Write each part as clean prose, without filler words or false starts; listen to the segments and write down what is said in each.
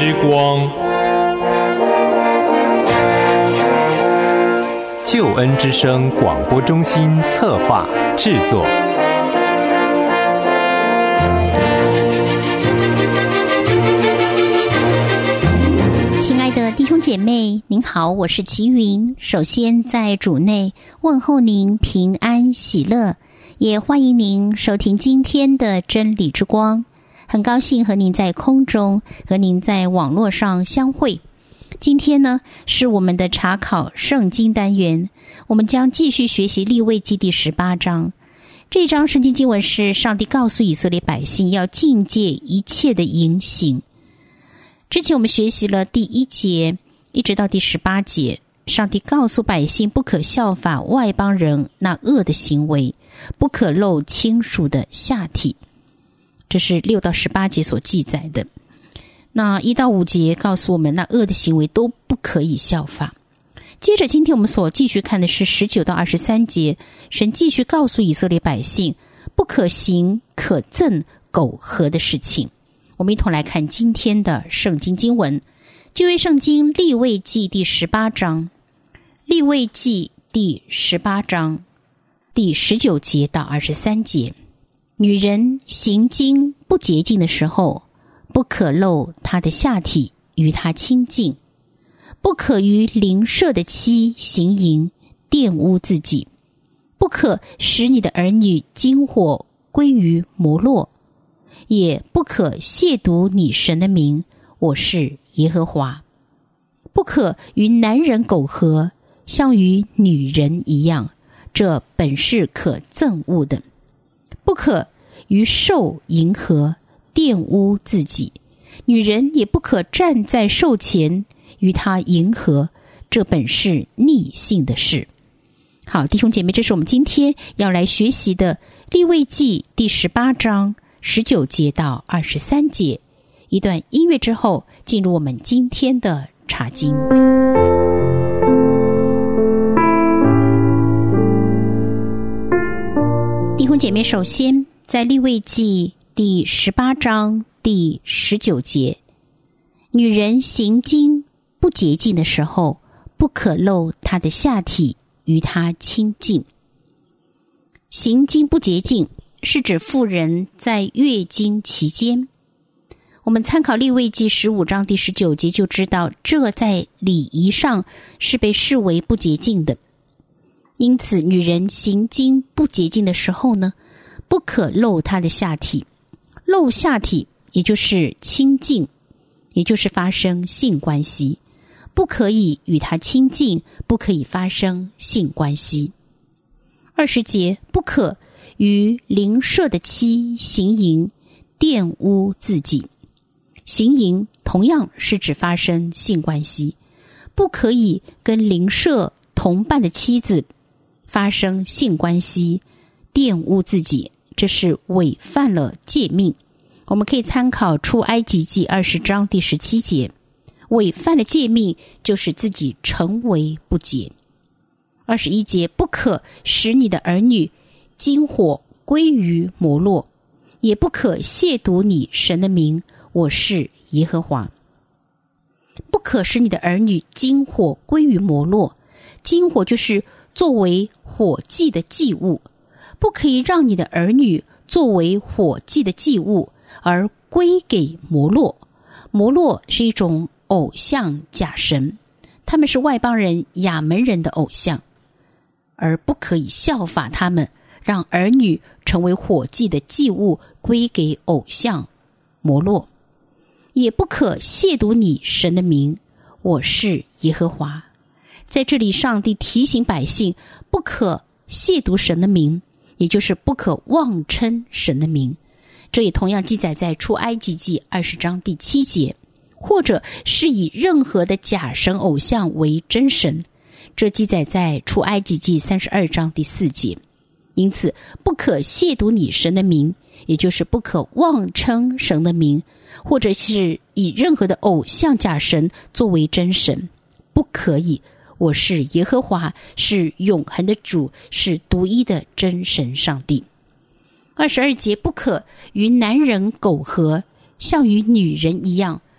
之光，救恩之声广播中心策划制作。 亲爱的弟兄姐妹，您好，我是齐云。首先在主内问候您平安喜乐，也欢迎您收听今天的真理之光。很高兴和您在空中，和您在网络上相会。今天呢，是我们的查考圣经单元，我们将继续学习利未记第18章。这章圣经经文是上帝告诉以色列百姓要禁戒一切的淫行。之前我们学习了第1节一直到第18节，上帝告诉百姓不可效法外邦人那恶的行为，不可露亲属的下体，这是6到18节所记载的。那1到5节告诉我们那恶的行为都不可以效法。接着今天我们所继续看的是19到23节，神继续告诉以色列百姓不可行可憎苟合的事情。我们一同来看今天的圣经经文，旧约圣经利未记第18章，利未记第18章第19节到23节。女人行经不洁净的时候，不可露她的下体与她亲近，不可与邻舍的妻行淫，玷污自己，不可使你的儿女经火归于摩洛，也不可亵渎你神的名，我是耶和华。不可与男人苟合，像与女人一样，这本是可憎恶的。不可与兽迎合，玷污自己，女人也不可站在兽前与他迎合，这本是逆性的事。好，弟兄姐妹，这是我们今天要来学习的利未记第18章19节到23节。一段音乐之后，进入我们今天的查经。弟兄姐妹，首先在利未记第18章第19节，女人行经不洁净的时候，不可露她的下体与她亲近。行经不洁净是指妇人在月经期间。我们参考利未记15章第19节就知道，这在礼仪上是被视为不洁净的。因此女人行经不洁净的时候呢，不可露她的下体。露下体也就是亲近，也就是发生性关系，不可以与她亲近，不可以发生性关系。20节，不可与邻舍的妻行淫，玷污自己。行淫同样是指发生性关系，不可以跟邻舍同伴的妻子发生性关系，玷污自己，这是违犯了诫命。我们可以参考出埃及记20章第17节，违犯了诫命就是自己成为不洁。21节，不可使你的儿女经火归于摩洛，也不可亵渎你神的名，我是耶和华。不可使你的儿女经火归于摩洛，经火就是作为火祭的祭物，不可以让你的儿女作为火祭的祭物而归给摩洛。摩洛是一种偶像假神，他们是外邦人亚门人的偶像，而不可以效法他们，让儿女成为火祭的祭物归给偶像摩洛。也不可亵渎你神的名，我是耶和华。在这里上帝提醒百姓不可亵渎神的名，也就是不可妄称神的名。这也同样记载在出埃及记20章第7节，或者是以任何的假神偶像为真神，这记载在出埃及记32章第4节。因此不可亵渎你神的名，也就是不可妄称神的名，或者是以任何的偶像假神作为真神，不可以。我是耶和华，是永恒的主，是独一的真神上帝。22节，不可与男人苟合，像与女人一样，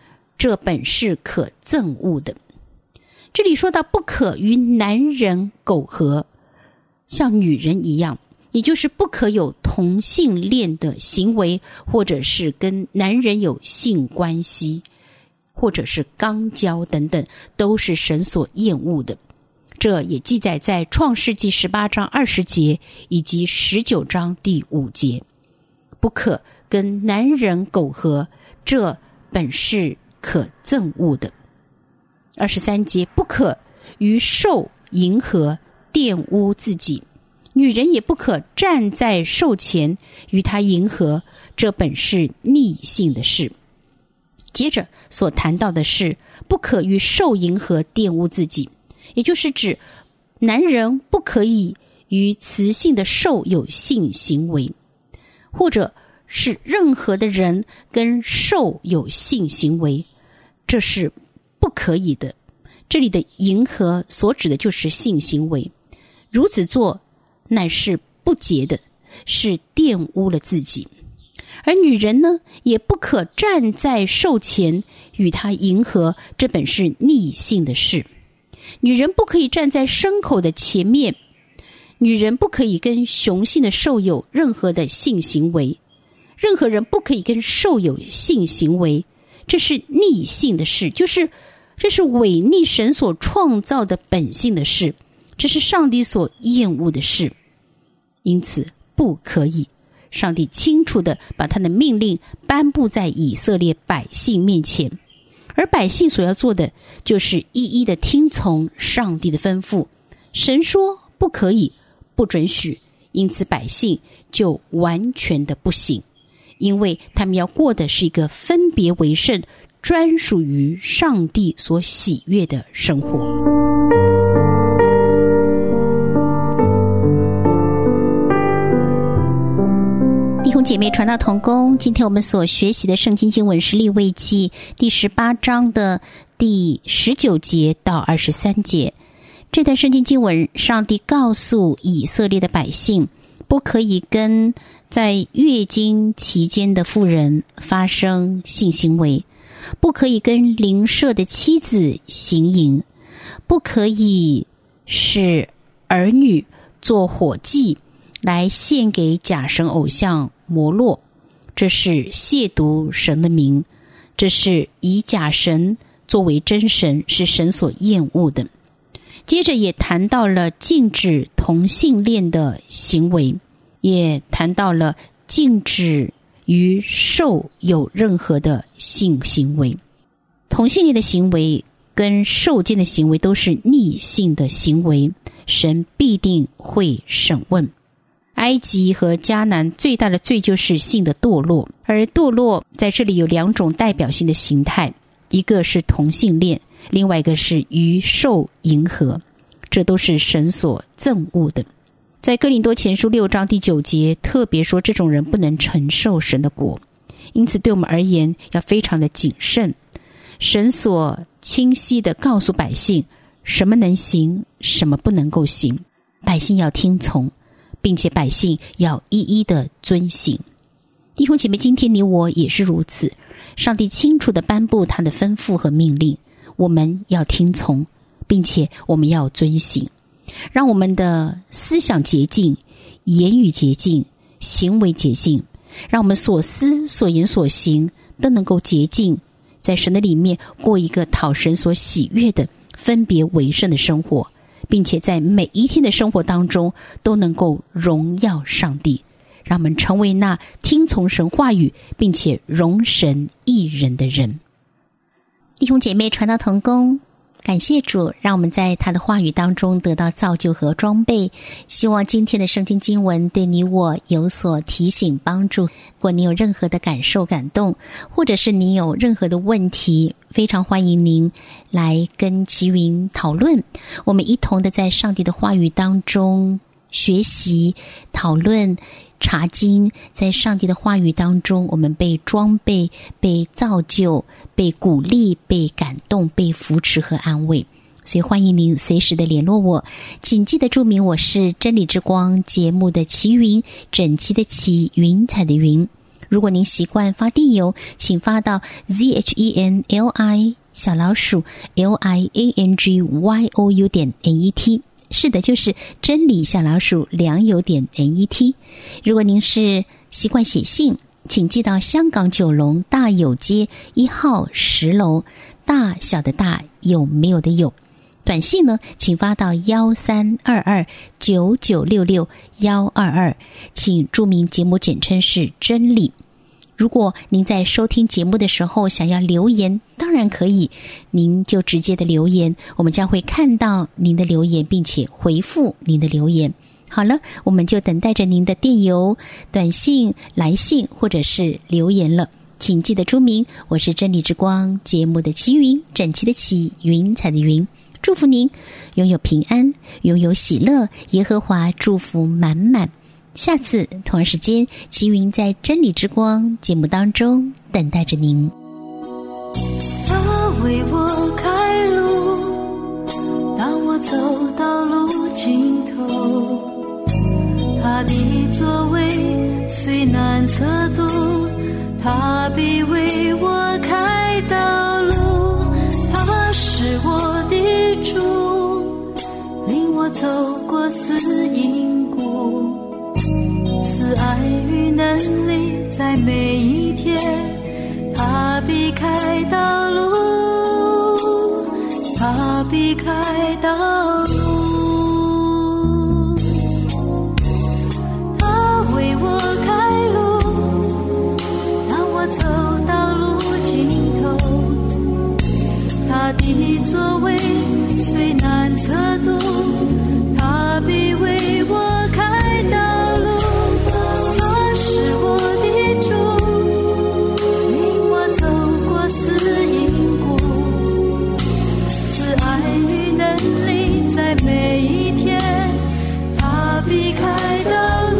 这本是可憎恶的。这里说到不可与男人苟合，像女人一样，也就是不可有同性恋的行为，或者是跟男人有性关系，或者是肛交等等，都是神所厌恶的。这也记载在创世纪18章20节以及19章第5节。不可跟男人苟合，这本是可憎恶的。23节，不可与兽迎合，玷污自己，女人也不可站在兽前与他迎合，这本是逆性的事。接着所谈到的是不可与兽迎合，玷污自己，也就是指男人不可以与雌性的兽有性行为，或者是任何的人跟兽有性行为，这是不可以的。这里的迎合所指的就是性行为，如此做乃是不洁的，是玷污了自己。而女人呢，也不可站在兽前与他迎合，这本是逆性的事。女人不可以站在牲口的前面，女人不可以跟雄性的兽有任何的性行为，任何人不可以跟兽有性行为，这是逆性的事，这是违逆神所创造的本性的事，这是上帝所厌恶的事，因此不可以。上帝清楚地把他的命令颁布在以色列百姓面前，而百姓所要做的就是一一的听从上帝的吩咐。神说不可以，不准许，因此百姓就完全的不行，因为他们要过的是一个分别为圣，专属于上帝所喜悦的生活。弟兄姐妹传道同工，今天我们所学习的圣经经文是利未记第18章的第19节到23节。这段圣经经文，上帝告诉以色列的百姓，不可以跟在月经期间的妇人发生性行为，不可以跟邻舍的妻子行淫，不可以使儿女做火祭来献给假神偶像摩洛，这是亵渎神的名，这是以假神作为真神，是神所厌恶的。接着也谈到了禁止同性恋的行为，也谈到了禁止与兽有任何的性行为。同性恋的行为跟兽间的行为都是逆性的行为，神必定会审问。埃及和迦南最大的罪就是性的堕落，而堕落在这里有2种代表性的形态，一个是同性恋，另外一个是与兽迎合，这都是神所憎恶的。在哥林多前书6章第9节特别说，这种人不能承受神的国，因此对我们而言要非常的谨慎。神所清晰地告诉百姓什么能行，什么不能够行，百姓要听从，并且百姓要一一的遵行。弟兄姐妹，今天你我也是如此，上帝清楚地颁布他的吩咐和命令，我们要听从，并且我们要遵行，让我们的思想洁净，言语洁净，行为洁净，让我们所思所言所行都能够洁净，在神的里面过一个讨神所喜悦的分别为圣的生活，并且在每一天的生活当中都能够荣耀上帝，让我们成为那听从神话语并且荣神益人的人。弟兄姐妹传道同工，感谢主，让我们在他的话语当中得到造就和装备。希望今天的圣经经文对你我有所提醒帮助。如果你有任何的感受感动，或者是你有任何的问题，非常欢迎您来跟齐云讨论，我们一同的在上帝的话语当中学习讨论查经，在上帝的话语当中我们被装备，被造就，被鼓励，被感动，被扶持和安慰。所以欢迎您随时的联络我，请记得注明我是真理之光节目的齐云，整齐的齐，云彩的云。 如果您习惯发电邮，请发到 ZHENLI_LIANGYOU.net。是的，就是真理良友.net。如果您是习惯写信，请寄到香港九龙大有街1号10楼，大小的大，有没有的有。短信呢，请发到132299662122，请注明节目简称是真理。如果您在收听节目的时候想要留言，当然可以，您就直接的留言，我们将会看到您的留言，并且回复您的留言。好了，我们就等待着您的电邮、短信、来信或者是留言了。请记得注明，我是真理之光节目的齐云，整齐的齐，云彩的云。祝福您拥有平安，拥有喜乐，耶和华祝福满满。下次同样时间，齐云在真理之光节目当中等待着您。 他为我开路，当我走到路尽头，他的作为虽难测度，他必为我开道路。他是我的主，领我走过死荫谷，慈爱与能力在每一天，他必开道路，他必开道路。他为我开路，让我走到路尽头，他的作为虽难测度，他必为我开道路。他是我的主，领我走过死荫谷，慈爱与能力在每一天，他必开道路，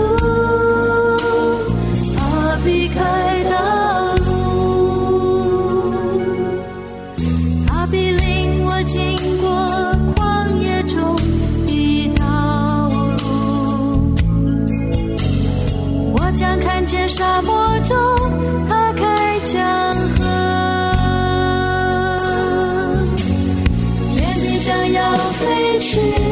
他必开道路，他必领我经过旷野中的道路。我将看见沙漠中他开江河，天地将要飞去，